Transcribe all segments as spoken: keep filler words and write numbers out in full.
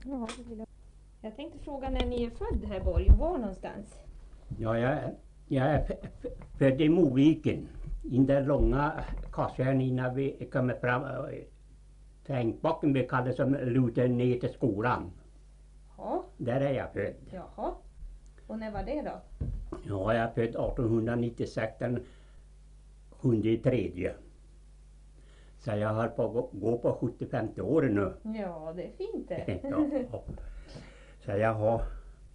Ja, det vill jag. Jag tänkte fråga när ni är född här, Borg. Var någonstans? Ja, jag, är- jag är f- f- född i Moviken. I den där långa kassen innan vi kommer fram. Trängbacken vi kallar som lutar ner till skolan. Ja, Där är jag född. jaha. Och när var det då? Ja, jag är född artonhundranittiosex den sjunde tredje. Så jag har på att gå, gå på sjuttiofemte år nu. Ja, det är fint det. Ja. Så jag har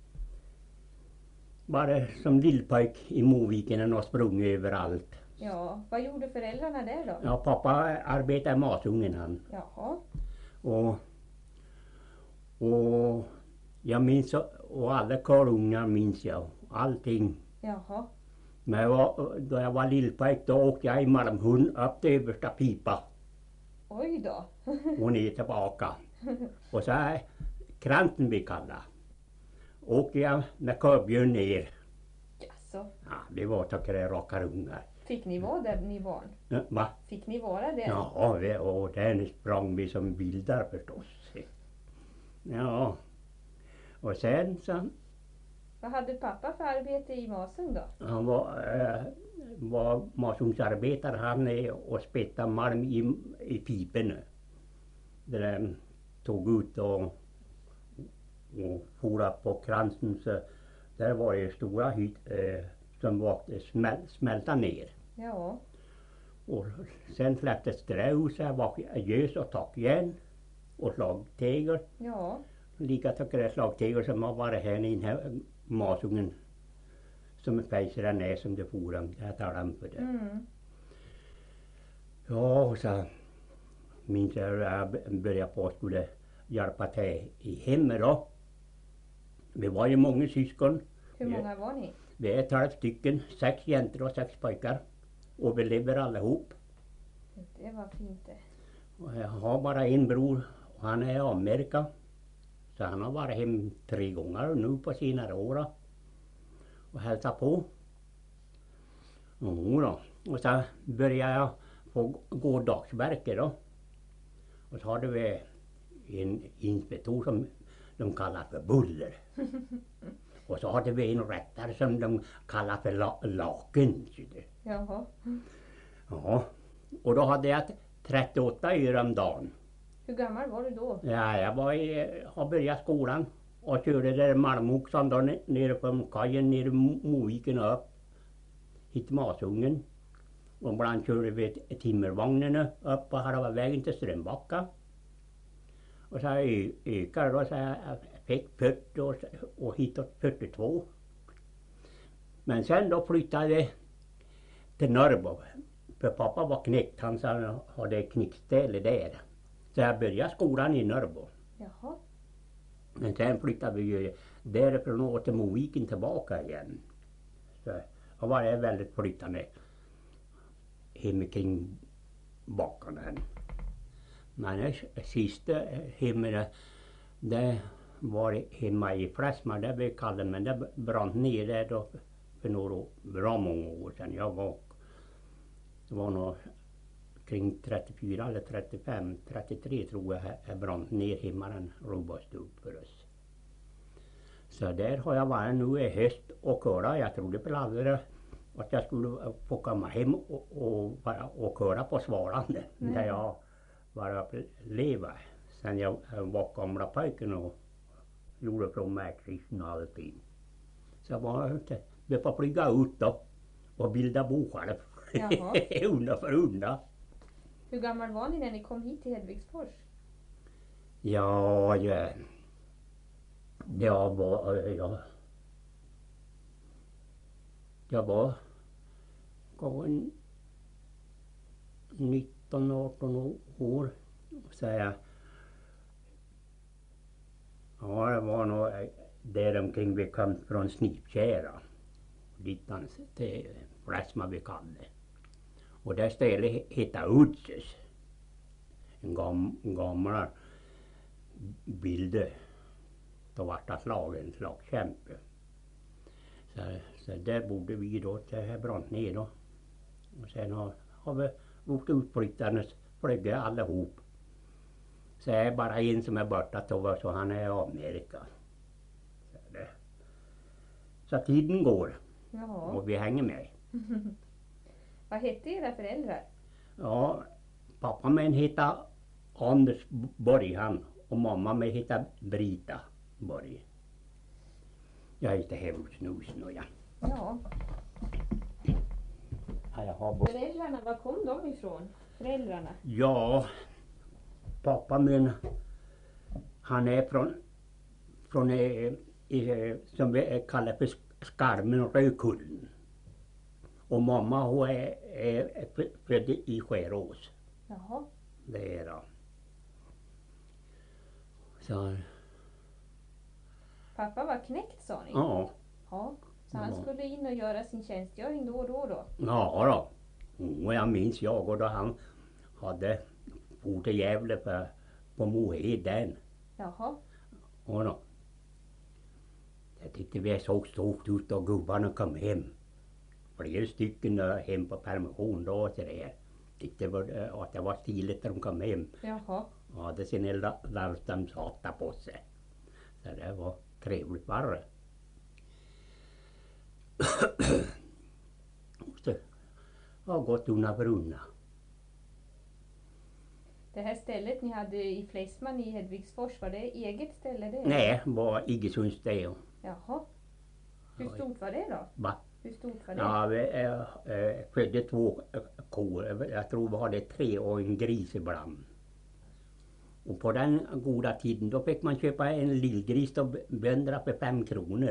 bara som lillpojk i Moviken och sprungit överallt. Ja, vad gjorde föräldrarna där då? Ja, pappa arbetade i masugnen han. Jaha, Och, och jag minns, och alla karlungar minns jag. Allting. jaha. Men jag var, då jag var lillpojk då åkte jag i Malmhund upp till översta pipa Oj då. och ner tillbaka. Och så här kranten vi kallar. Åkte jag med körbjörn ner. Jaså, Ja, det var tack vare raka ungar. fick ni vara där ni barn? Ja, va? Fick ni vara där? Ja, vi, och där sprang vi som vildar förstås. Ja. Och sen så, Vad hade pappa för arbete i Masung då? han var, äh, var masugnsarbetare han är och spetade malm i, i pipen. Där de tog ut och, och for upp på kransen så där var det stora hyt äh, som var smäl, smälta ner. Ja, Och sen släpptes det ut så här var gös och tackjärn och slagtegel. ja, Lika tackare slagtegel som har varit här i den här masugnen som fejsade ner som det forum. Jag talar om för det. mm. Ja, och så minns jag hur jag började på att skulle hjälpa till i hemmet då. Vi var ju många syskon. Hur många var ni? Vi är tolv stycken, sex jäntor och sex pojkar. Och vi lever allihop. Det var fint det. Och jag har bara en bror och han är i Amerika. Så han har varit hem tre gånger nu på senare år då. Och hälsat på. Jo då. Och så började jag få gå dagsverke då. Och så hade vi en inspektor som de kallar för Buller. Och så hade vi en rättare som de kallar för la Laken. Jaha. Ja. Och då hade jag trettioåtta öre om dagen. Hur gammal var du då? Ja, jag var i, har börjat skolan och körde där Malmoxan då ne- nere på kajen nere i Mo- Moviken och upp hit Masungen. Och ibland körde vi t- timmervagnen upp på halva vägen till Strömbacka. Och så ö- ökade då så jag fick fyrtio och, och hitåt fyrtiotvå. Men sen då flyttade vi till Norrbo. För pappa var knäckt, han sa han hade knäckställe där. Så jag började skolan i Norrbo. Jaha. Men sen flyttade vi ju därifrån och till Moviken tillbaka igen. Så jag var jag väldigt flyttande hem kring bakarna. Men det sista hemmet det var hemma i Fläsmar där vi kallade, men det brann ner där då för några år, bra många år sedan. Jag var, det var nog kring trettiofyra eller trettiofem, trettiotre tror jag jag brann ner hemma den robust upp för oss. Så där har jag varit nu i höst och köra. Jag trodde väl aldrig att jag skulle få komma hem och, och, bara, och köra på Svalande. Nej. Där jag var uppe leva. Sen jag var gamla pojken och gjorde från mig kristen och allting. Så jag var inte, vi får flyga ut då och bilda bo själv. Jaha. undan för undan. Hur gammal var ni när ni kom hit till Hedvigsfors? Ja, ja. Jag var, ja. Jag var kanske nitton arton år. Så jag, ja, det var nog där omkring vi kom från Snipkära. Dit till Fläsma vi kallade. Och där stället hette Udses. En gam, gammal bild. Då var det slagen slagkämpe. Så, så där bodde vi då till det brann ner då. Och sen har, har vi gjort utflyttandes flög allihop. Så är bara en som är borta så, så han är i Amerika. Så, det. Så tiden går Jaha. och vi hänger med. Vad hette era föräldrar? Ja, pappa min heter Anders Borg han och mamma min heter Brita Borg. Jag heter Hemsnus nu ja. Ja. Ja, jag har bo- Föräldrarna, var kom de ifrån? Föräldrarna? ja, pappa min han är från, från eh, eh, som vi kallar för Skarmen Rökullen. Och mamma hon är, är född i Skärås. Jaha. Det är det. Så, Pappa var knäckt sa ni? ja. Ja. Så han Ja. skulle in och göra sin tjänstgöring då och då då? Ja då. Och jag minns jag och då han hade for till Gävle på, på Moheden. Jaha. Och då. Jag tyckte vi såg stort ut och gubbarna kom hem. Flera stycken uh, hem på permission då och sådär. Tyckte det var, uh, att det var stiligt när de kom hem. Jaha. Och hade sina larvstamshattar på sig. Så det var trevligt bara. Så jag har gått undan brunna. Det här stället ni hade i Fleisman i Hedvigsfors, var det eget ställe det? Nej, var Iggesunds det. Jaha. Hur stort var det då? Va? Hur stort var det? Ja, vi äh, äh, födde två äh, kor. Jag tror vi hade tre och en gris ibland. Och på den goda tiden då fick man köpa en lillgris och bönderna för fem kronor.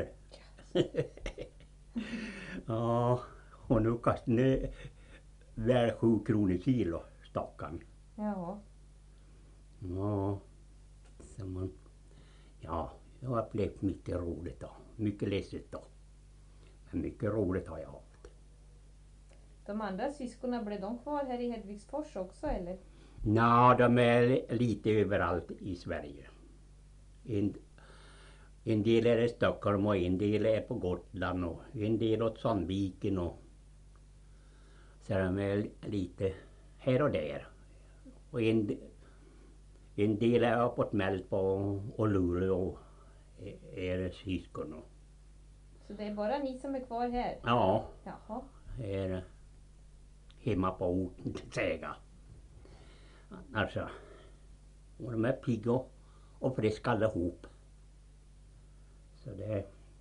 Ja, och nu kostar det väl sju kronor kilo stockan. Ja. Ja, så man, ja, jag har upplevt mycket roligt då. Mycket ledset då. Men mycket roligt har jag haft. De andra syskonen, blev de kvar här i Hedvigsfors också eller? Ja, de är lite överallt i Sverige. En, en del är i Stockholm och en del är på Gotland och en del åt Sandviken och så de är lite här och där. Och en, en del är uppåt Mälpa och, och Luleå och är, är syskon. Och, Så det är bara ni som är kvar här? ja, Jaha. är hemma på orten till säga. Alltså, och de är pigga och, och friska allihop. Så det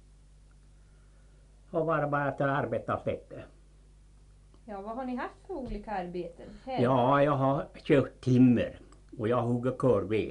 har varit bara att arbeta fett. Ja, vad har ni haft för olika arbeten? Här? Ja, jag har kört timmer och jag har hugget korvved.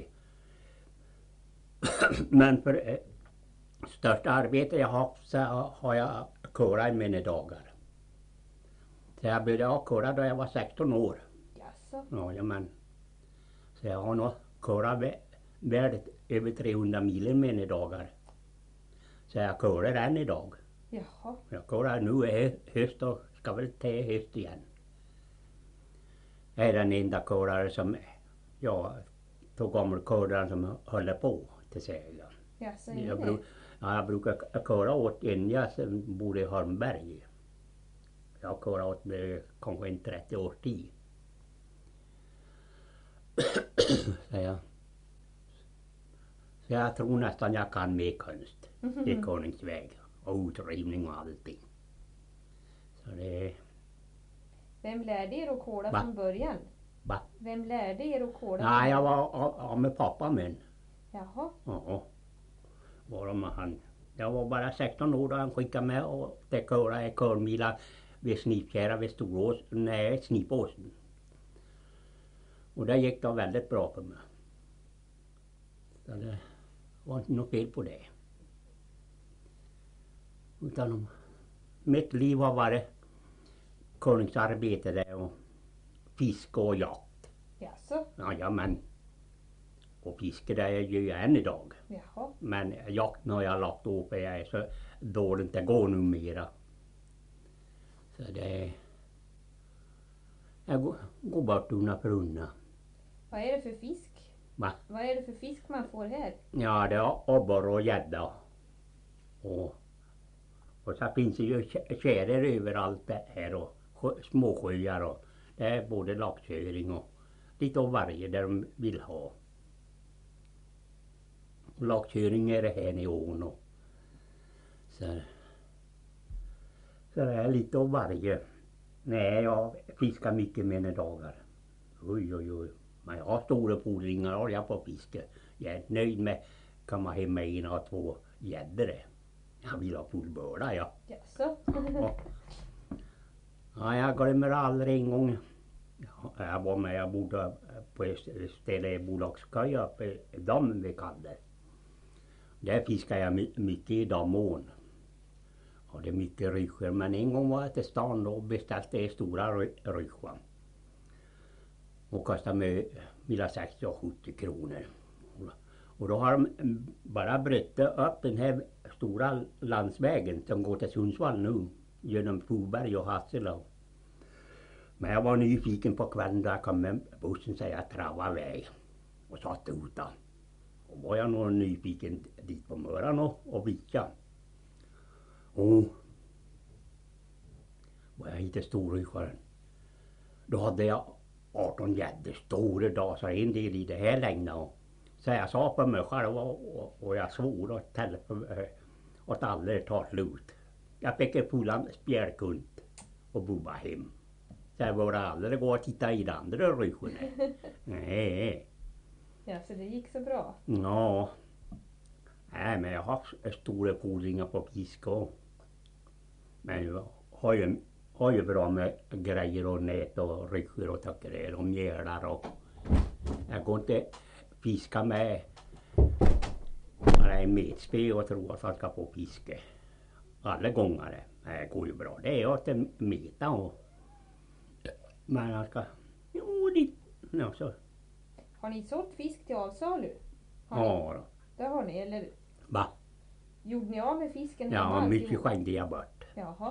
Men för eh, största arbete jag har haft så har jag körat i mina dagar. Så jag började ha köra då jag var sexton år. Jaså? Ja, ja, men. Så jag har nog körat vä- värdet över trehundra mil i mina dagar. Så jag körar än idag. Jaha. Jag körar nu är höst och ska väl till höst igen. Jag är den enda körare som, ja, tog gammal köraren som håller på till säga. Jaså, är Jag, det? bru- ja, jag brukar k- köra åt en som bor i Holmberg. Jag har körat åt med kanske en trettio års tid. Så jag, så jag tror nästan jag kan med konst. I Konungsväg och utrivning och allting. Så det, Vem lärde er att kola Va? från början? va? Vem lärde er att kola? Nej, från jag början? var av, av med pappa min. Jaha. Ja. Var med han. Jag var bara sexton år då han skickade med och det köra i körmila vid Snipkära vid Storås, nej Snipåsen. Och det gick då väldigt bra för mig. Så det var inte något fel på det. Utan mitt liv har varit konungsarbete där och fiske och jakt. Jaså? Ja, ja men. Och fiske det gör jag än idag. Jaha. Men jakten har jag lagt upp för jag är så dåligt det går numera. Så det jag går, går bort undan för undan. Vad är det för fisk? Va? Vad är det för fisk man får här? Ja, det är abborre och gädda. Och, och så finns det ju kä- tjäder överallt det här och sjö, småsjöar och det är både laxöring och lite av varje där de vill ha. Lakkköring är det här i ån och så, så det är lite av varje. Nej, jag fiskar mycket mina dagar. Oj, oj, oj. Men jag har stora fordringar har jag på fiske. Jag är nöjd med kan man hem med en och två gäddor. Jag vill ha full börda, ja. Jaså? Ja. Ja, jag glömmer aldrig en gång. Ja, jag var med, jag bodde på ett ställe i Bolagskaja uppe i dammen vi kallade. Där fiskar jag my- mycket i damån. Och det är mycket ryssjor. Men en gång var jag till stan och beställde en stora ry- ryssjor. Och kostade mig mellan sextio och sjuttio kronor. Och då har de bara brutit upp den här stora landsvägen som går till Sundsvall nu. Genom Fuberg och Hasselå. Men jag var nyfiken på kvällen då jag kom med bussen så jag travade iväg. Och satt ut då. Och var jag nog nyfiken dit på morgonen och, och vicka. Och var jag hittade storryssjaren. Då hade jag arton gäddor, stora dagar, en del i det här längna. Så jag sa på mig själv och, och, och jag svor åt, telefon, åt alla tar slut. Jag fick en full spjälkunt och bobba hem. Så jag var aldrig gå och titta i de andra ryssjorna. Nej. Ja, så det gick så bra. Ja. Nej, men jag har stora fordringar på fisk och. Men jag har ju, har ju bra med grejer och nät och ryssjor och tackar och mjölar och. Jag går inte fiska med bara en metspö och tror att jag ska få fiske. Alla gånger. Det går ju bra. Det är att meta och. Men jag ska. Jo, det. Ja, så. Har ni sålt fisk till avsalu? Har ni? Ja då. Det har ni, eller Va? gjorde ni av med fisken? Ja, hemma mycket alltihop? skängde jag bort. Jaha.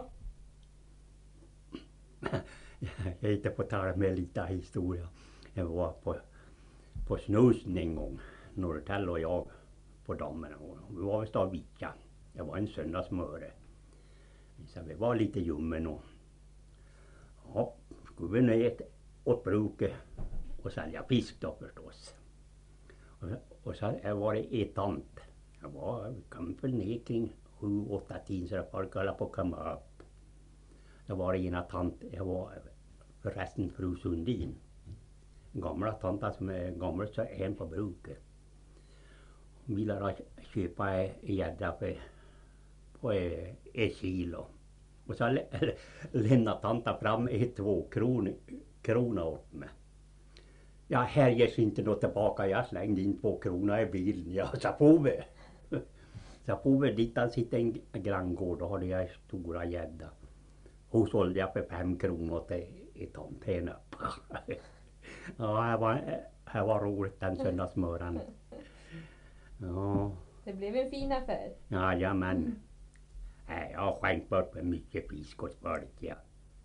Jag hittade på tal med lite historia. Jag var på, på Snusen en gång. Norrtell och jag på dammen. Och vi var vid stad Vicka. Det var en söndagsmöre. Så vi var lite ljummen och. Ja, skulle vi ner åt bruket och sälja fisk då förstås. Och, och så var det ett tant. Jag var, vi kom väl ner kring sju, åtta, tio så folk höll på att komma upp. Det var ena tant, jag var förresten fru Sundin. Gamla tanten som är gammal så är en på bruket. Hon ville köpa en gädda på, på ett kilo. Och så lämnade tanten fram ett två kronor, krona åt mig. Ja, här ges inte något tillbaka. Jag slängde in två kronor i bilen. Ja, så får vi. Så får vi dit. Han sitter en granngård. Då hade jag stora gädda. Hon sålde jag för fem kronor till ett tant henne. Ja, här var, här var roligt den söndagsmorgonen. Ja. Det blev en fin affär. Ja, ja men. Nej, jag har skänkt bort med mycket fisk och spalt, ja.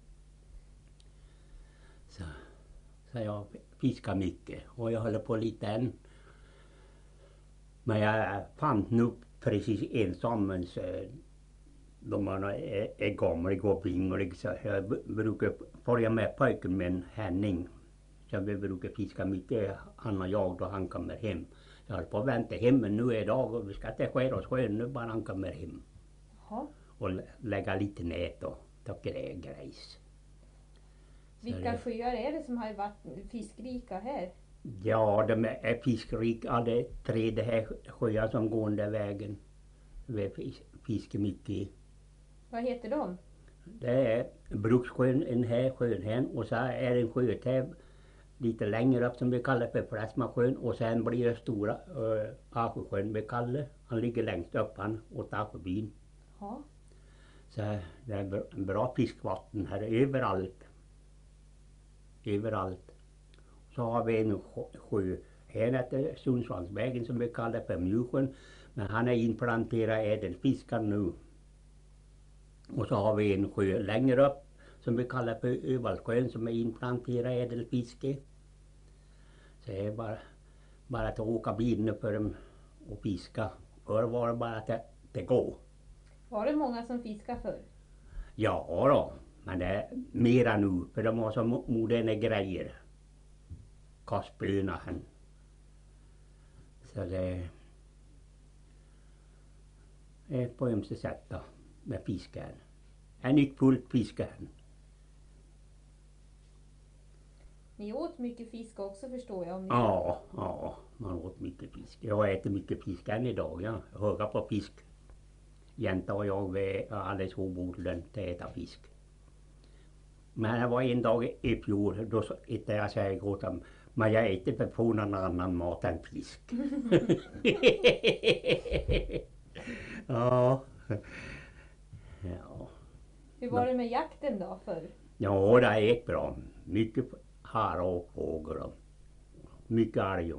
Så, så jag fiskar mycket och jag håller på lite än. Men jag fann nu precis ensam men så, de är, är gamla och binglig så jag brukar följa med pojken med en Henning. Så vi brukar fiska mycket, han och jag då han kommer hem. Jag håller på att vänta hem men nu är dag och vi ska inte skära oss sjön nu bara han kommer hem. Jaha. Och lägga lite nät och tycker det är grejs. Vilka sjöar är det som har varit fiskrika här? Ja, de är fiskrika. Det är tre det här sjöar som går den vägen. Vi fiskar mycket i. Vad heter de? Det är Brukssjön, en här sjön här. Och så är det en sjötäv lite längre upp som vi kallar för Prästmasjön. Och sen blir det stora äh, Asjösjön vi kallar. Han ligger längst upp han åt Asjöbyn. Ja. Så det är bra fiskvatten här överallt. Överallt. Så har vi en sjö här efter Sundsvallsvägen som vi kallar för Mjusjön. Men han är inplanterad ädelfiskar nu. Och så har vi en sjö längre upp som vi kallar för Övalsjön som är inplanterad ädelfiske. Så det är bara, bara att åka bilen för dem och fiska. Förr var det bara att det, det går. Var det många som fiskade förr? Ja då, men det är mera nu för de har så moderna grejer. Kastspöna han. Så det, eh, på ömse sätt då, med fiskaren. En nyckfullt fiskaren. Ni åt mycket fisk också förstår jag. Om ni Ja, ja, man åt mycket fisk. Jag äter mycket fisk än idag, ja. Jag höga på fisk. Jänta och jag, vi är alldeles obordlen till att äta fisk. Men det var en dag i fjol, då äter jag säger åt dem, men jag äter för få någon annan mat än fisk. Ja. Ja. Hur var det med jakten då förr? Ja, det gick bra. Mycket hare och fågel och mycket älg.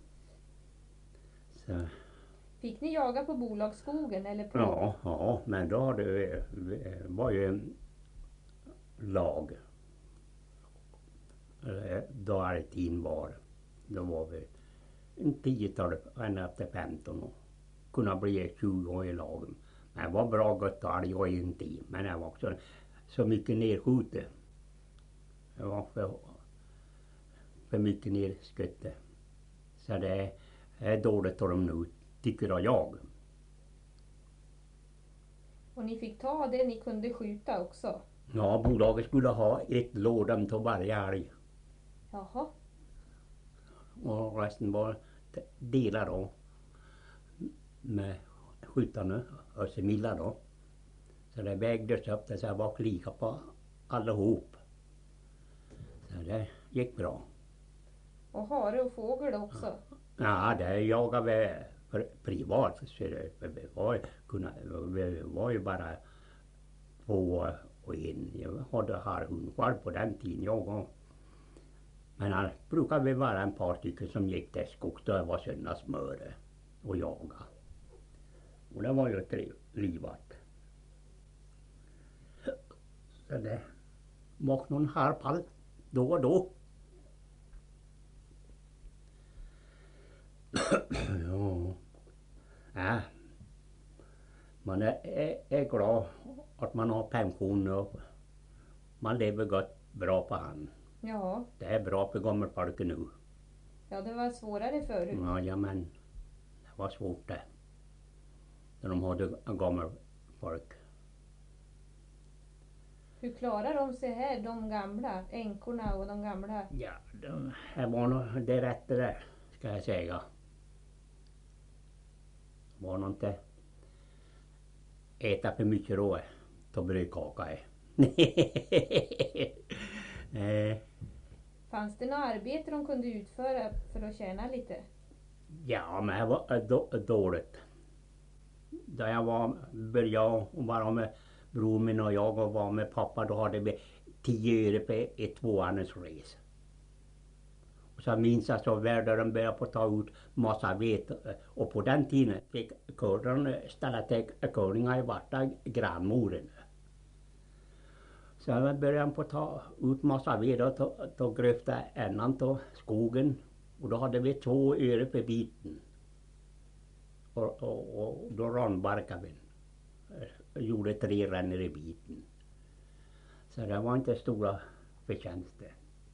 Så. Fick ni jaga på bolagsskogen eller på? Ja, ja, men då hade vi, vi var ju en lag. Eller, då allting var. Då var vi en tiotal, ända upp till femton år. Kunna bli tjugo år i lagen. Men det var bra gott älg och en tid. Men det var också så mycket nedskjutet. Det var för, för mycket nedskutte. Så det är dåligt av dem nu, tycker jag. Och ni fick ta det ni kunde skjuta också? Ja, bolaget skulle ha ett lådam till varje älg. Jaha. Och resten var delar då. Med skjutarna och semilla då. Så det vägdes upp det så jag var lika på allihop. Så det gick bra. Och hare och fågel också? Ja, det jagade vi för privat. Så det, vi, var, kunna, vi var ju bara två och en. Jag hade harhund själv på den tiden jag var. Men annars brukade vi vara en par stycken som gick till skogs då det var söndagsmöre och jaga. Och det var ju trivligt. Så det var någon harpall då och då. Ja. Ja. Man är, är, är glad att man har pension och man lever gott bra på hand. Ja. Det är bra för gammelfolket nu. Ja, det var svårare förut. Ja, ja, men det var svårt det. När de hade gammelfolk. Hur klarar de sig här, de gamla, änkorna och de gamla? Ja, det här var nog det rätta där, ska jag säga. Det var nog inte äta för mycket då, ta brödkaka. Nej. Fanns det något arbete de kunde utföra för att tjäna lite? Ja, men det var då, dåligt. Då jag var, började vara med bror min och jag och var med pappa, då hade vi tio öre på ett tvåannens res. Och så minns jag så väl där de började på ta ut massa vete. Och på den tiden fick kurden ställa till kurningar i varta grannmoren. Så jag började på ta ut massa ved och ta gröfta ändan till skogen. Och då hade vi två öre på biten. Och, och, och då randbarkade vi. Gjorde tre ränner i biten. Så det var inte stora förtjänster.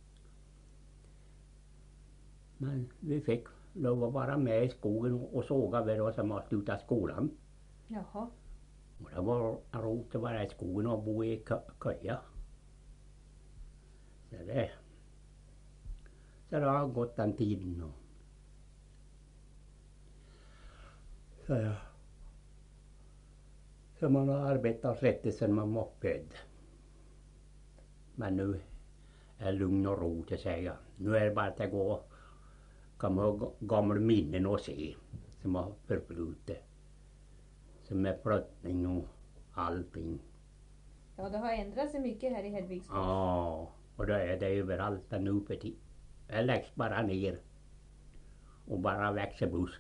Men vi fick lov att vara med i skogen och såga vi då som har slutat skolan. Jaha. Och det var roligt att vara i skogen och bo i köja. Så det, så det har gått den tiden. Och så ja. Så man har arbetat rätt sedan man var född. Men nu är lugn och ro till säga. Nu är det bara att gå och komma ihåg gamla minnen och se som har förflutit. Som är flyttning och allting. Ja, det har ändrat sig mycket här i Hedvigsfors. Ja, och det är det överallt där nu för tiden. Det läggs bara ner. Och bara växer busk.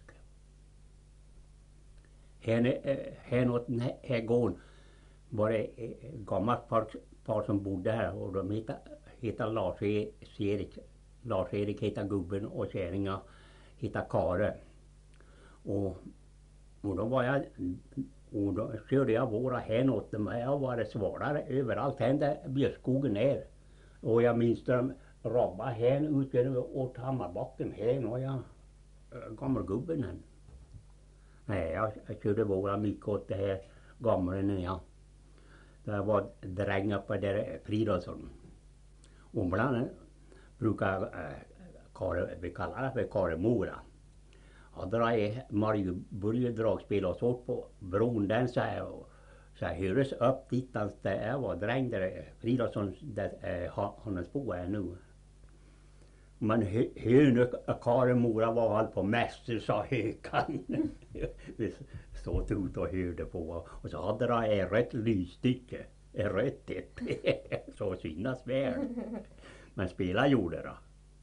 Här åt den här gården var det gammalt folk, folk som bodde här och de heter, heter Lars-Erik. Lars-Erik heter gubben och kärringa heter Kare. Och, och då var jag, och då körde jag våra hän åt dem. Jag var det svalare överallt här där björkskogen är. Och jag minns de robba hän ut åt Hammarbacken. Här och jag gammal gubben här. Nej, jag, jag körde våra mycket åt det här gamla ja. Det var dräng uppe där Fridolfsson. Och ibland brukar äh, Kare, vi kallar det för Karemora. Och då är Mario Börje dragspel och så på bron den så här. Så här hördes upp dit där jag var dräng där Fridolfsson där äh, hans bo är nu. Men hur nu Karemora var all på mäster sa hökan. Vi stod ut och hörde på. Och så hade det ett rött lysstycke. Ett rött ett. Så synas väl. Men spela gjorde det.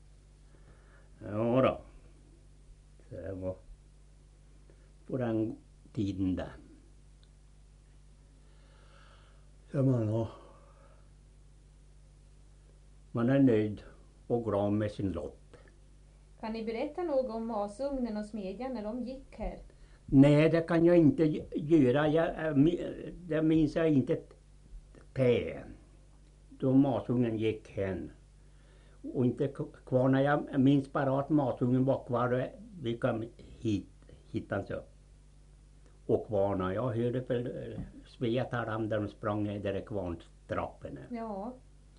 Ja då. Så det var på den tiden där. Så man har. Man är nöjd och glad med sin lott. Kan ni berätta något om masugnen och smedjan när de gick här? Nej, det kan jag inte göra. Jag, det minns jag inte pä. Då masugnen gick hen. Och inte kvar när jag minns bara att masugnen var kvar. Vi kom hit, hittans upp. Och kvarna. Jag hörde väl Svea tala om där de sprang där kvarnstrapporna. Ja.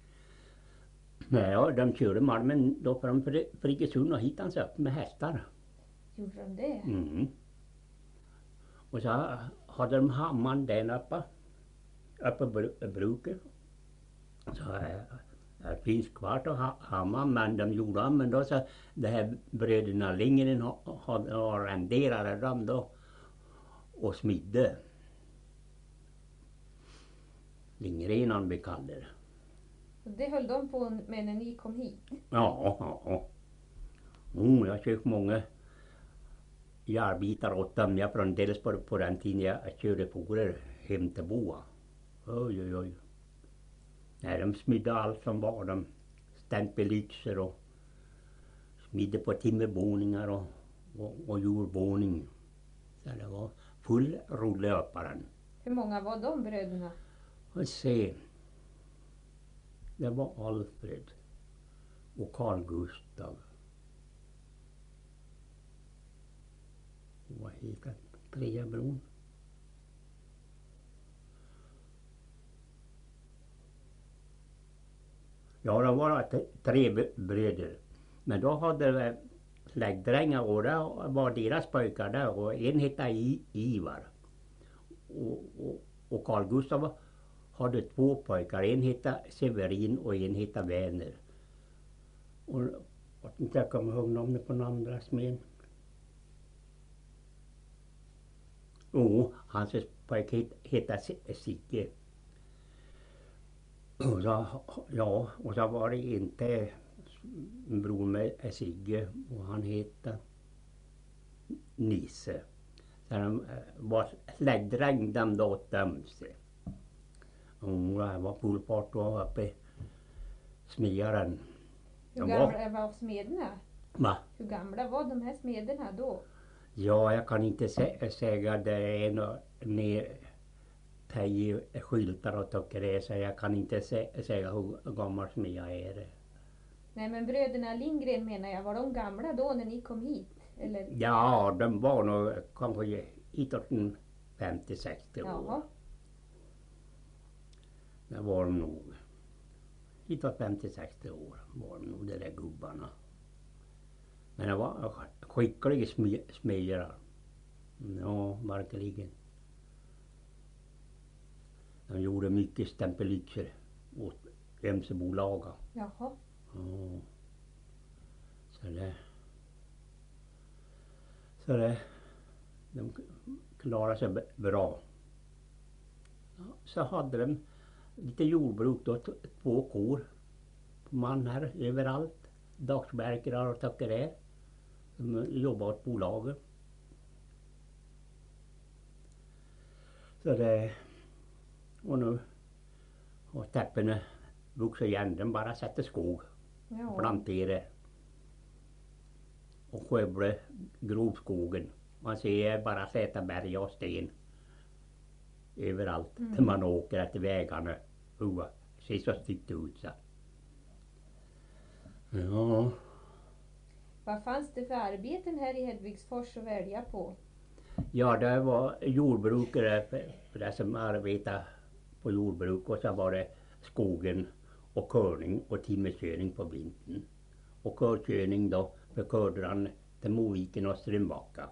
Nej, de körde malmen då från Friggesund och hittans upp med hästar. Gjorde de det? Mm. Och så hade de hammaren den uppe. Uppe på bruket. Så det finns kvar att ha hammaren men de gjorde om. Men då så det här bröderna Lindgren hade arrenderade dem då. Och smidde. Lindgren han bekallade det. Och det höll de på med när ni kom hit? Ja, ja. Mm, jag köpte många jarbitar åt dem. Jag från dels på, på den tiden jag körde forer hem till Boa. Oj, oj, oj. Nej, de smidde allt som var. De stämpelyxor och smidde på timmerboningar och, och, och jordboning. Så det var full rulle upp på den. Hur många var de bröderna? Och se. Det var Alfred och Carl Gustav. Vad heter Treabron? Ja, det var tre bröder. Men då hade det släktdrängar och det var deras pojkar där. Och en hette I, Ivar. Och, och, och Carl Gustav hade två pojkar. En hette Severin och en hette Werner. Och jag inte jag kommer ihåg namnet på den andra smeden. Jo, hans pojke hette Sigge. Och så, ja, och så var det inte en bror med Sigge och han hette Nisse. Så de var släktdräng dem då åt dem sig. Och det var full fart då uppe i smedjaren. Hur gamla var smederna? Va? Hur gamla var de här smederna då? Ja, jag kan inte sä säga det är en ner tio skyltar och tycker det så jag kan inte sä säga hur gammal smedja är. Nej, men bröderna Lindgren menar jag, var de gamla då när ni kom hit? Eller? Ja, de var nog kanske hitåt femtio sextio år. Jaha. Det var de nog. Hitåt femtio sextio år var de nog, de där gubbarna. Men det var skickliga smedjare. Ja, verkligen. De gjorde mycket stämpelyxor åt ömsebolaga. Jaha. Ja. Så det. Så det. De klarade sig bra. Ja, så hade de lite jordbruk då, två kor på man här överallt. Dagsverkare och tackar det. De jobbade åt bolaget. Så det. Och nu har täpporna vuxit igen. De bara sätter skog. Ja. Planterar. Och skövlar grovskogen. Man ser bara sätta berg och sten. Överallt. Mm. Där man åker efter vägarna. Uh, ser så styggt ut så. Ja. Vad fanns det för arbeten här i Hedvigsfors att välja på? Ja, det var jordbrukare för, för det som arbetade på jordbruk och så var det skogen och körning och timmerkörning på vintern. Och körkörning då för körde till Moviken och Strömbacka.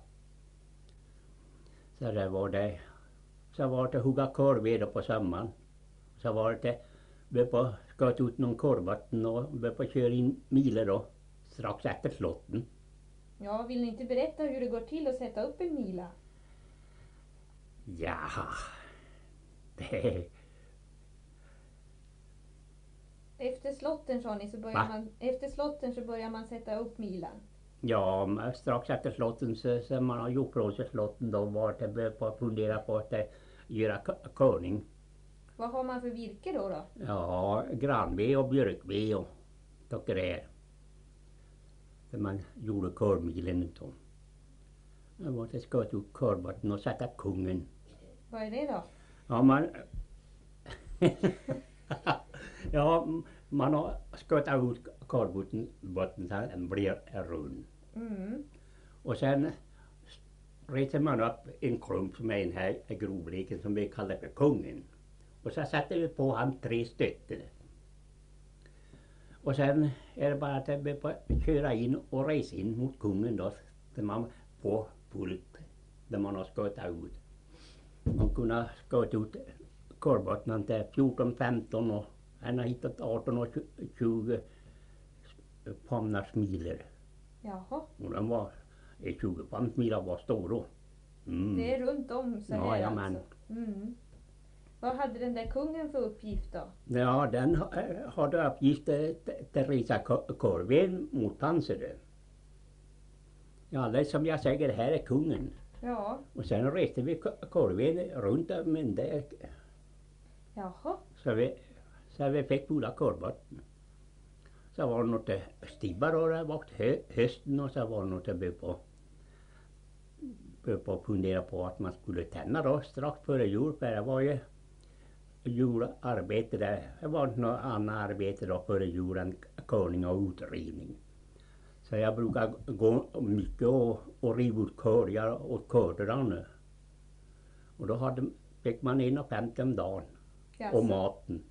Så det var det. Så var det hugga korvved på sommaren. Så var det vi på sköt ut någon korvatten och vi på köra in miler då strax efter slotten. Ja, vill ni inte berätta hur det går till att sätta upp en mila? Ja, det Efter slotten sa ni så börjar Va? man efter slotten så börjar man sätta upp milan. Ja, men strax efter slotten så, så man har gjort på sig slotten då var det började på att fundera på att det, göra k- körning. Vad har man för virke då då? Ja, granved och björkved och tycker det är. För man gjorde körmilen då. Det var det sköt ut körvatten och sätta kungen. Vad är det då? Ja, man ja, man har skottat ut korvbotten botten så den blir rund. Mm. Och sen reser man upp en klump som är den här grovleken som vi kallar för kungen. Och så sätter vi på han tre stötter. Och sen är det bara att vi får köra in och resa in mot kungen då. Där man får fullt där man har skottat ut. Man kunde skott ut korvbottnen till fjorton femton och han har hittat arton och tjugo pannasmiler. Jaha, Och den var tjugo pannasmiler var stora. Mm. det är runt om så Ja, här jajamän. alltså. Mm. Vad hade den där kungen för uppgift då? Ja, den ha- hade uppgift att resa korven mot han ser du. Ja, det som jag säger, det här är kungen. Ja, Och sen reste vi ko- korven runt men det jaha. så vi, så vi fick båda korvbotten. Så var det något stibbar och det var hö, hösten och så var det något att börja på börja på att fundera på att man skulle tända då strax före jul för det var ju jularbete där. Det var inte något annat arbete då före jul än körning och utrivning. Så jag brukar gå mycket och, och riva ut körjar åt kördarna. Och då hade, fick man en och femtio om dagen. Jaså. Och maten.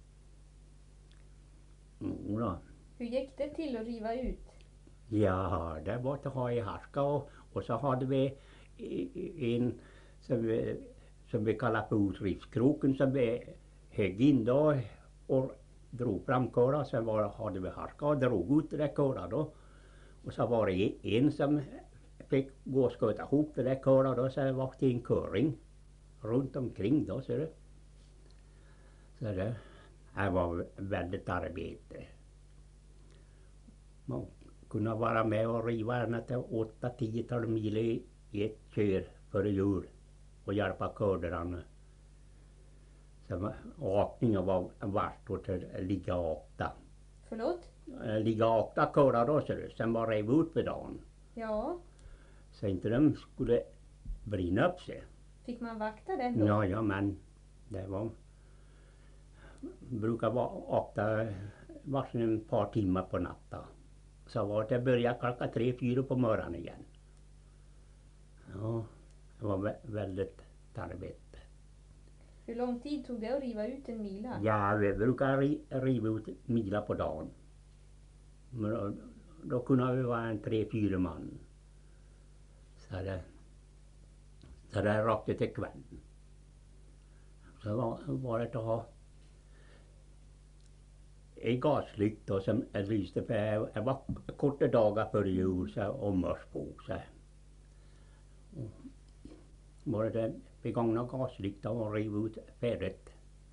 Mm, då. Hur gick det till att riva ut? Ja, det var att ha i harska och, och så hade vi i- i- en som vi, som vi kallar för utrivskroken som vi högg in då och drog fram köra. Sen var, hade vi harska och drog ut det där köra då. Och så var det en som fick gå och sköta ihop det där köra då. Så det var det en köring runt omkring då, ser du. Så det här var väldigt arbete. Man kunde vara med och riva ända till åtta tiotal mil i, i ett kör före jul och hjälpa kördarna. Så akningen var vart och att ligga akta. Förlåt? Eh, Ligga akta körar då, ser du. Sen bara rev ut på dagen. Ja, Så inte de skulle brinna upp sig. fick man vakta den då? Ja, ja, men det var brukar vara akta varsin ett par timmar på natten. Så var det började klockan tre, fyra på morgonen igen. Ja, det var vä- väldigt arbete. Hur lång tid tog det att riva ut en mila? Ja, vi brukar ri, riva ut milar på dagen. Men då, då kunde vi vara en tre, fyra man. Så det, så det räckte till kvällen. Så var, var det att ha en gaslykt då som lyste för det var korta dagar före jul så, och mörsbok. Så. Och var det begångna gaslykta och riva ut färdigt.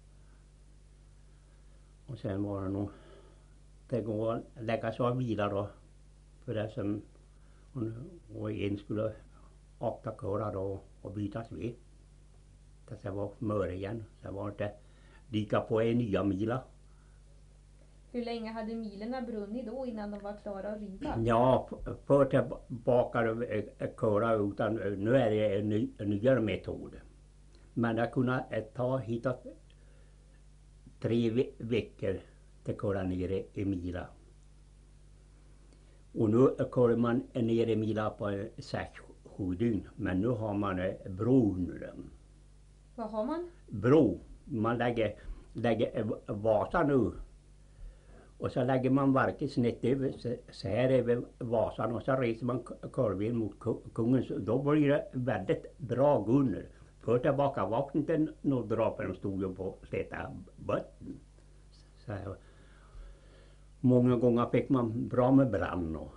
Och sen var det nog det går att lägga sig av vila då för det som och en skulle akta köra då och bytas vid. Tills det var mör igen. Så var det lika på en nya mila. Hur länge hade milerna brunnit då innan de var klara att riva? Ja, f- för tillbaka köra utan nu är det en, ny, en nyare metod. Men det kunde ta hittat tre ve- veckor till köra ner i, i mila. Och nu kör man ner i mila på sex sju dygn. Men nu har man eh, bro nu. Vad har man? Bro. Man lägger, lägger eh, Vasa nu. Och så lägger man verket snett över, så, så här över Vasan och så reser man kurven mot kungen. Så då blir det väldigt bra gunner. För tillbaka vakten till Norddrapen stod ju på släta botten. Så här. Många gånger fick man bra med brann och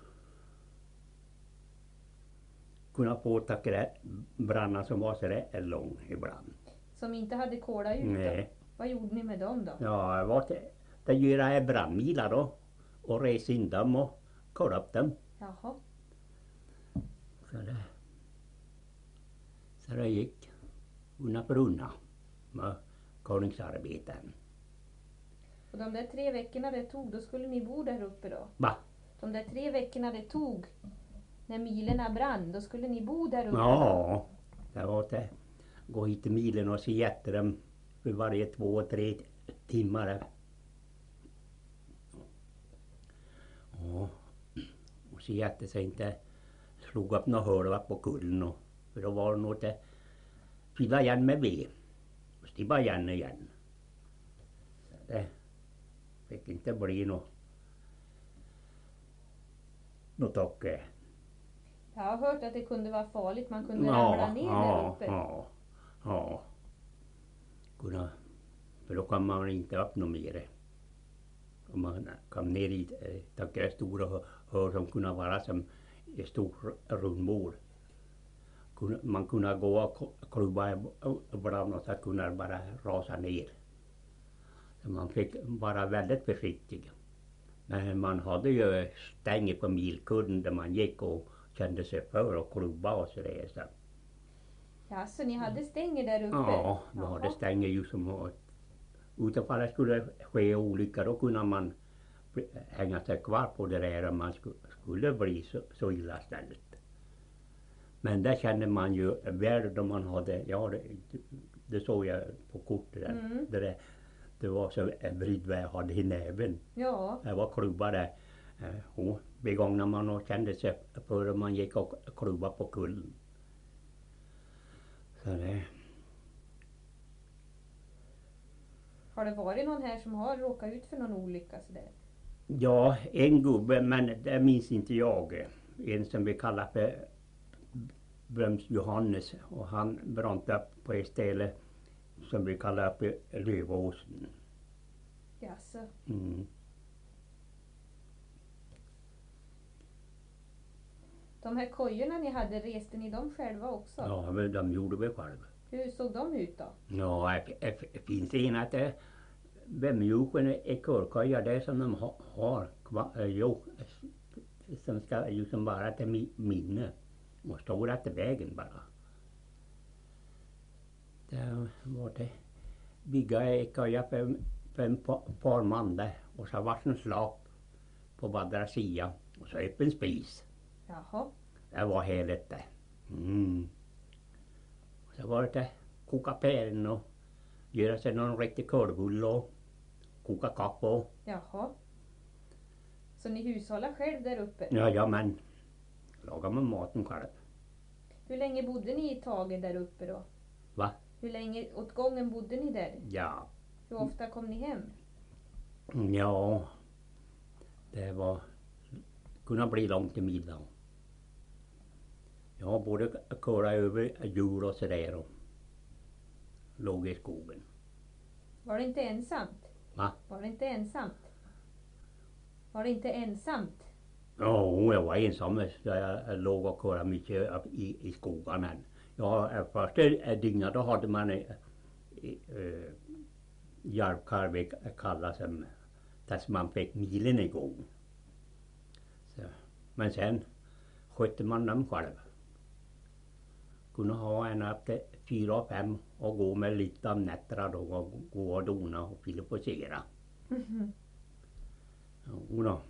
kunna få tacka brannar som var så där lång ibland. Som inte hade kola ut då? Nej. Vad gjorde ni med dem då? Ja, det var till, det göra brandmilar då och resa in dem och kolla upp dem. Jaha. Så det, så det gick undan för undan med konungsarbeten. Och de där tre veckorna det tog, då skulle ni bo där uppe då? Va? De där tre veckorna det tog när milerna brann, då skulle ni bo där uppe? Ja, det var det. Gå hit till milen och se efter dem för varje två, tre timmar. Ja, och se efter sig inte slog upp några hörva på kullen. Och, för då var det något att fylla igen med ved. Och stibba igen igen. Så det fick inte bli något något och, Jag har hört att det kunde vara farligt, man kunde ja, ramla ner ja, där uppe. Ja, ja. Kunna, för då kan man inte upp något mer. Om man kom ner i äh, stora hör, hör som kunde vara som ett stort rundbord. Man kunde gå och klubba ibland och så kunde det bara rasa ner. Så man fick vara väldigt försiktig. Men man hade ju stänger på milkudden där man gick och kände sig för och klubba och så där. Så. Ja, så ni hade stänger där uppe? Ja, vi hade stänger ju som utanför det skulle ske olyckor, då kunde man hänga sig kvar på det där om man skulle, skulle bli så, så illa ställt. Men det kände man ju väl då man hade, ja det, det såg jag på kortet där. Mm. Det, där, det var så en bridväg hade i näven. Ja. Det var klubba där. Och begångna man och kände sig för man gick och klubba på kullen. Så det. Har det varit någon här som har råkat ut för någon olycka sådär? Ja, en gubbe, men det minns inte jag. En som vi kallar för Bröms Johannes. Och han brann upp på ett ställe som vi kallar för Lövåsen. Jaså. Mm. De här kojorna ni hade, reste ni dem själva också? Ja, men de gjorde vi själva. Hur såg de ut då? Ja, det finns en att det Vemjuken är körkoja, det som de ha, har kvar, jo, som ska ju som vara till minne. Och står att vägen bara. Det var det. Bygga en koja för, för en par man där. Och så var det en slag på vadra sida. Och så öppen spis. Jaha. Det var heligt det. Mm. Och så var det koka pären och göra sig någon riktig korvbulle och koka kaffe och. Jaha. Så ni hushållar själv där uppe? Ja, ja men lagar man maten själv. Hur länge bodde ni i taget där uppe då? Va? Hur länge åt gången bodde ni där? Ja. Hur ofta kom ni hem? Ja. Det var kunna bli långt till middag. Jag både köra över jul och sådär och låg i skogen. Var det inte ensamt? Va? Var det inte ensamt? Var det inte ensamt? Ja, jag var ensam så jag låg och körde mycket i, i skogen. Ja, första dygnet då hade man äh, äh, hjälpkarv kallas som där man fick milen igång. Så, men sen skötte man dem själv. Kunde ha en upp till fyra och fem och gå med lite av nätterna då och gå och dona och filosofera. Mm-hmm. Ja, då.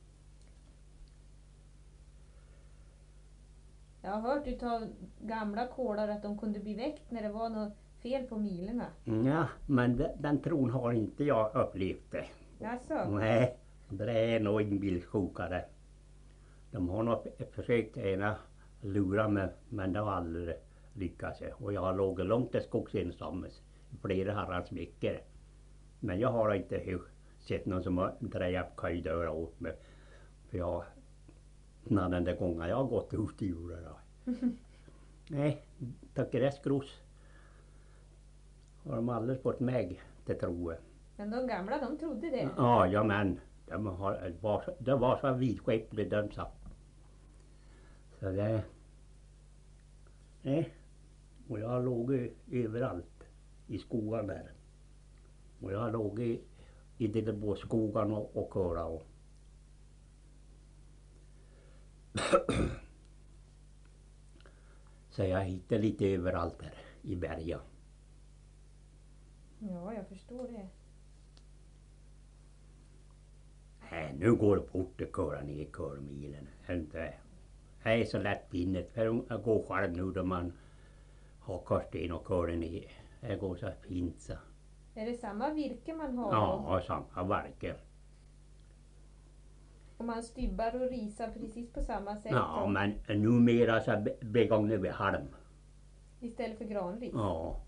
Jag har hört utav gamla kålar att de kunde bli väckt när det var något fel på milerna. Ja, men de, den tron har inte jag upplevt det. Jaså? Nej, det är nog inbillsjuka det. De har nog försökt ena lura mig, men det har aldrig lyckats. Och jag har låg långt till skogs ensammes i flera herrans veckor. Men jag har inte hu- sett någon som har drejat köjdörrar åt mig. För jag, när den där gången jag har gått ut i jorden. Nej, tack restgros har de alldeles fått mig till tro. Men de gamla, de trodde det. Ja, ja men de har, det, var, så- det var så vidskepligt de sa. Så det... Nej. Och jag har låg överallt i skogen där. Och jag har låg i, i Dilleboskogen och, och köra och... Så jag hittar lite överallt där i bergen. Ja, jag förstår det. Nej, nu går det fort att köra ner körmilen. Inte. Det är så lättvindigt. För jag går själv nu då man har karsten och kör ner. Det går så fint så. Är det samma virke man har? Ja, samma verke. Och man stybbar och risar precis på samma sätt? Ja, och, men numera så be- begångnar vi halm. istället för granris? Ja.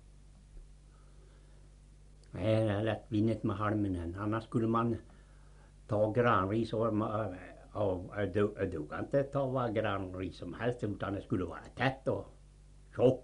Nej, det är lättvindigt med halmen än. Annars skulle man ta granris och, och, och, och du, du kan inte ta vad granris som helst utan det skulle vara tätt och tjockt.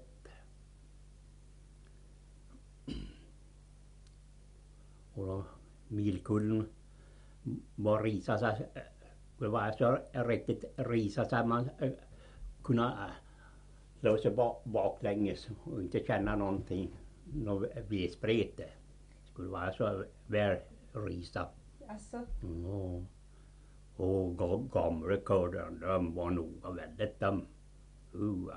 Och då milkullen var risa sig, det var så riktigt risa sig man äh, kunna slå sig bak, baklänges och inte känna någonting, något vesprete. Det skulle vara så väl risa. Alltså, Ja. Och ga- gamla kurder, de var nog väldigt dum. Uh.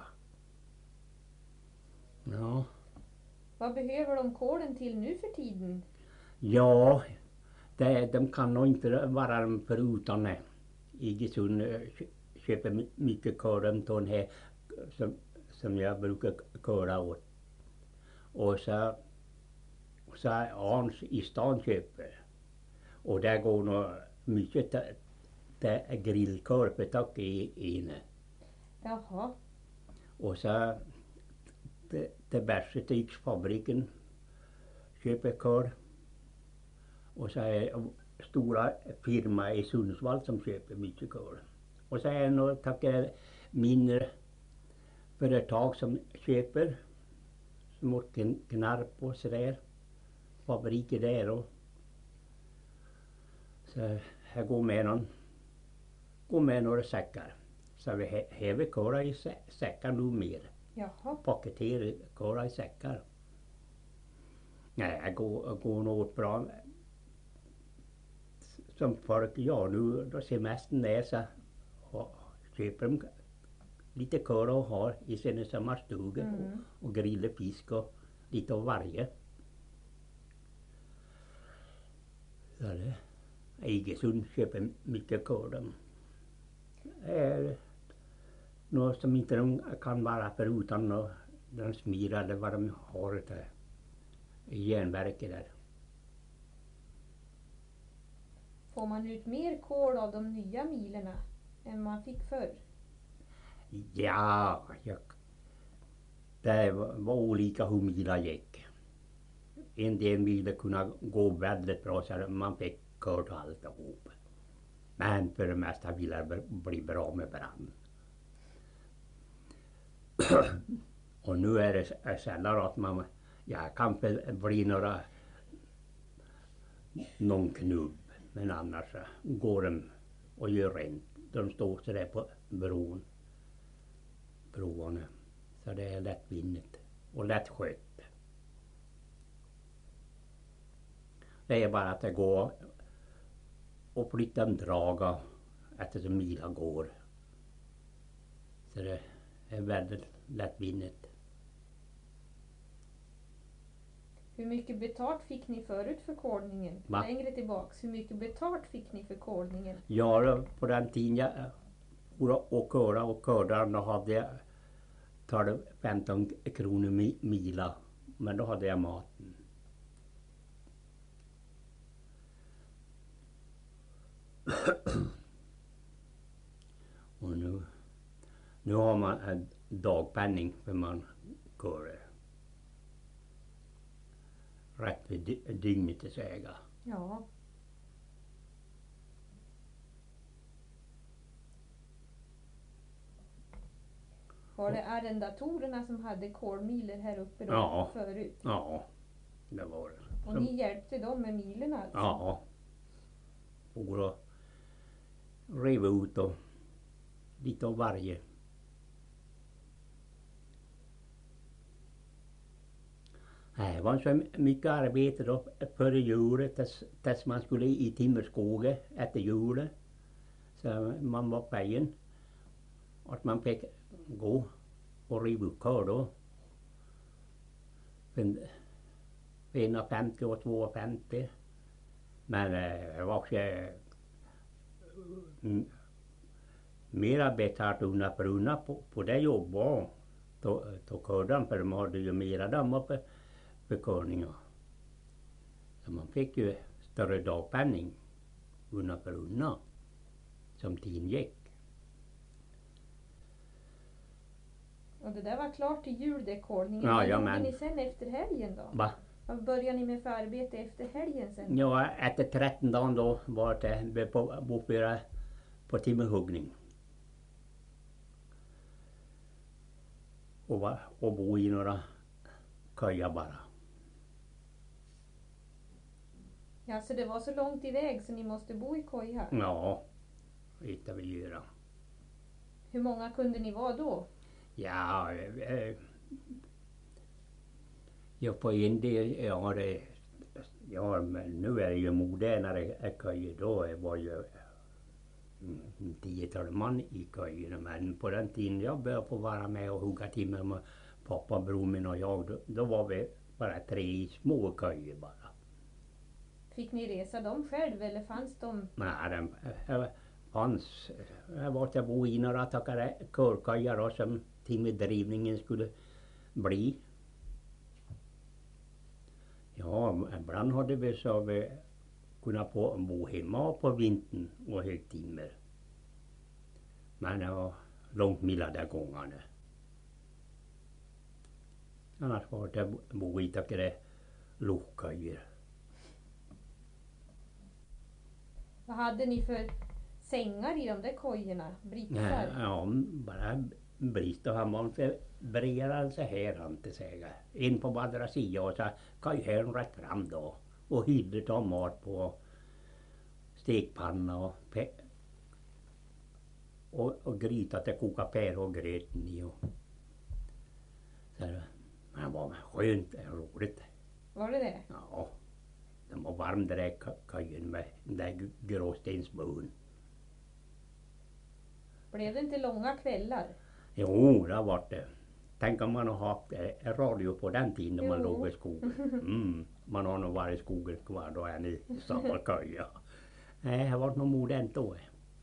Ja. vad behöver de kolen till nu för tiden? Ja, det, de kan nog inte vara dem förutan det. Iggesund eh, kö- köper my- mycket korv till den här som, som jag brukar köra åt. Och så, så Arns i stan köper. Och där går nog mycket till, till grillkorv tack i inne. Jaha, Och så till, till Bergstygsfabriken köper korv. Och så är stora firma i Sundsvall som köper mycket korv. Och så är det några tackar mindre företag som köper. Som åt Gnarp och sådär. Fabriker där och. Så här går med någon. Går med några säckar. Så vi häver korv i sä- säckar nu mer. jaha. Paketerar korv i säckar. Nej, det går, går något bra. Som folk gör nu då semestern är så och köper de lite korv och har i sina sommarstugor Mm. och, och grillar fisk och lite av varje. Så det. Iggesund köper mycket korv. De är något som inte de kan vara förutan och de smirar eller vad de har där i järnverket där. Får man ut mer kol av de nya milerna än man fick förr? Ja, jag, det var, var olika hur milar gick. En del milar kunde gå väldigt bra så man fick kört alltihop. Men för det mesta ville det bli bra med brand. Och nu är det sällan att man, ja, kan väl bli några, någon knubb. Men annars går de och gör rent. De står så där på bron. Broarna. Så det är lättvindigt och lättskött. Det är bara att det går och flytta en draga eftersom milen går. Så det är väldigt lättvindigt. Hur mycket betalt fick ni förut för kolningen? Va? Längre tillbaks. Hur mycket betalt fick ni för kolningen? Ja, då, på den tiden jag for och köra och körde då hade jag tolv femton kronor mi, mila. Men då hade jag maten. Och nu, Nu har man en dagpenning för man kör rätt vid dy- dygnet till säga. Ja. Var det arrendatorerna som hade kolmiler här uppe då Ja. förut? Ja, det var det. Och ni hjälpte dem med milerna alltså? Ja. For och rev ut och lite av varje. Det var så mycket arbete då före julet tills, tills man skulle i timmerskogen efter julet. Så man var pejen att man fick gå och riva upp kör då. För en femtio och två femtio. Men det var också mm, mera betalt undan för undan på, på det jobbet. Då, då körde för de hade ju mera dammar för, för körningar. Så man fick ju större dagpenning undan för undan som tiden gick. Och det där var klart till jul det kolningen. Ja, Vad ja, gjorde men- ni sen efter helgen då? Va? Vad började ni med för arbete efter helgen sen? Ja, efter tretton dagar då var det på bofyra på timmerhuggning. Och, va, och bo i några köja bara. Ja, så det var så långt iväg så ni måste bo i koja? Ja, det vi göra. Hur många kunde ni vara då? Ja, eh, ja på en del, ja det, ja men nu är det ju modernare köjer. Då var ju mm, tiotal man i köjerna. Men på den tiden jag började få vara med och hugga timmer med pappa, bror min och jag, då, då var vi bara tre små köjer bara. Fick ni resa dem själv eller fanns de? Nej, den äh, fanns, jag var att bo i några tackare körköjar då, som timmerdrivningen skulle bli. Ja, ibland hade vi så vi kunnat få bo hemma på vintern och hög timmer. Men det var långt milda gångarna. Annars var det bo i tackare lokköjer. Vad hade ni för sängar i de där kojorna? Britsar? Ja, bara brist och han var bredare så här inte säga. En på andra sidan och så kajhörn rätt fram då. Och hydde ta mat på stekpanna och, pe- och, och gryta till koka pär och gröten i. Och, så det men var skönt och roligt. Var det det? Ja, den var varm där i kajen med den där gråstensbon. Blev det inte långa kvällar? Jo, det har varit det. Tänk om man har haft eh, radio på den tiden när man Jo. låg i skogen. Mm. Man har nog varit i skogen kvar, då är ni i samma köja. Nej, det har varit något modernt då.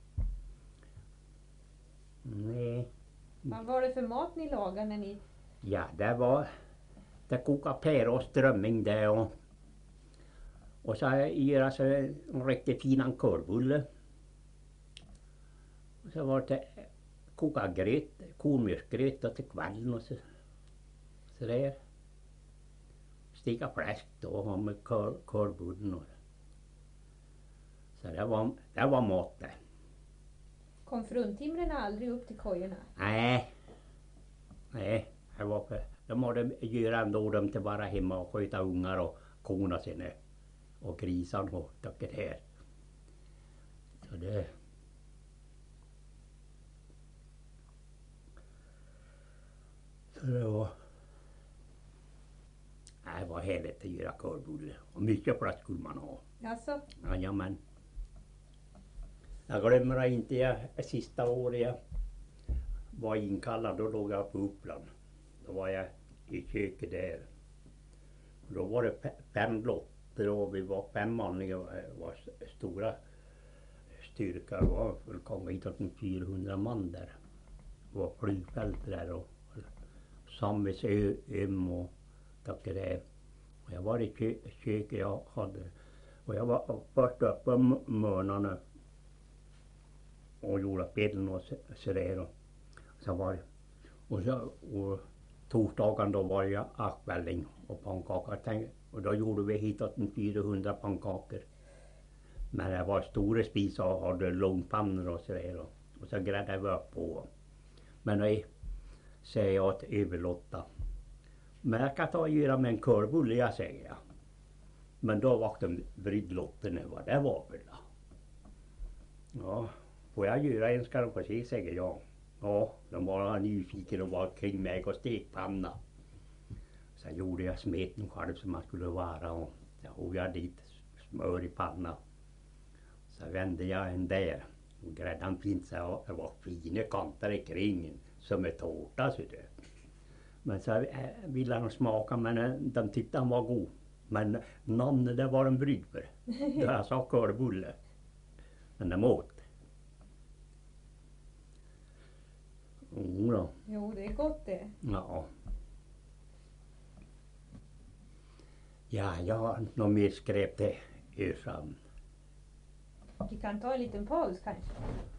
Nej. Vad var det för mat ni lagade när ni... Ja, det var... Det kokade pär och strömming där och... Och så göra så en riktigt fin korvbulle. Och så var det koka gröt, kornmjölksgröt då till kvällen och så, så där. Steka fläsk då och ha med kor, korvbullen och så det var, det var mat det. Kom fruntimren aldrig upp till kojorna? Nej, nej, det var för, de hade göra ändå dem till vara hemma och sköta ungar och korna sina och grisarna och tacket här. Så det... Så det var... Nej, det var härligt att göra korvbulle. Och mycket plats skulle man ha. Alltså, Jajamän. Jag glömmer inte jag, sista året jag var inkallad, då låg jag på Uppland. Då var jag i köket där. Och då var det fe- fem lotter och vi var fem man. Det var, var s- stora styrkor. Det var väl kanske inte fyrahundra man där. Det var flygfält där och Samvetsö, Öm och tack det. Och jag var i kö- köket jag hade. Och jag var först uppe på morgonen och gjorde bädden och så, så där. Och Så var det. Och, så, och torsdagen då var det askvälling och pannkakor. Tänk, och då gjorde vi hitåt en fyrahundra pannkakor. Men det var stora spisar och hade långpannor och sådär. Och, och så gräddade vi upp på. Men nej, säger jag till överlotta. Men jag kan ta och göra med en körbulle, jag säger jag. Men då var de vridlotten vad det var väl då. Ja, får jag göra en ska de få se, säger jag. Ja, de var nyfikna och var kring mig och stekpanna. Så gjorde jag smeten själv som man skulle vara och jag hog jag dit smör i panna. Så vände jag en där och gräddan fint så det var fina kanter i kring som en tårta så det. Men så ville de smaka men de tyckte han var god. Men namnet det var en brygver. Då jag sa körbulle. Men de åt. Jo då. Jo, det är gott det. Ja. Ja, jag har nog mer skräp till er fram. Vi kan ta en liten paus kanske.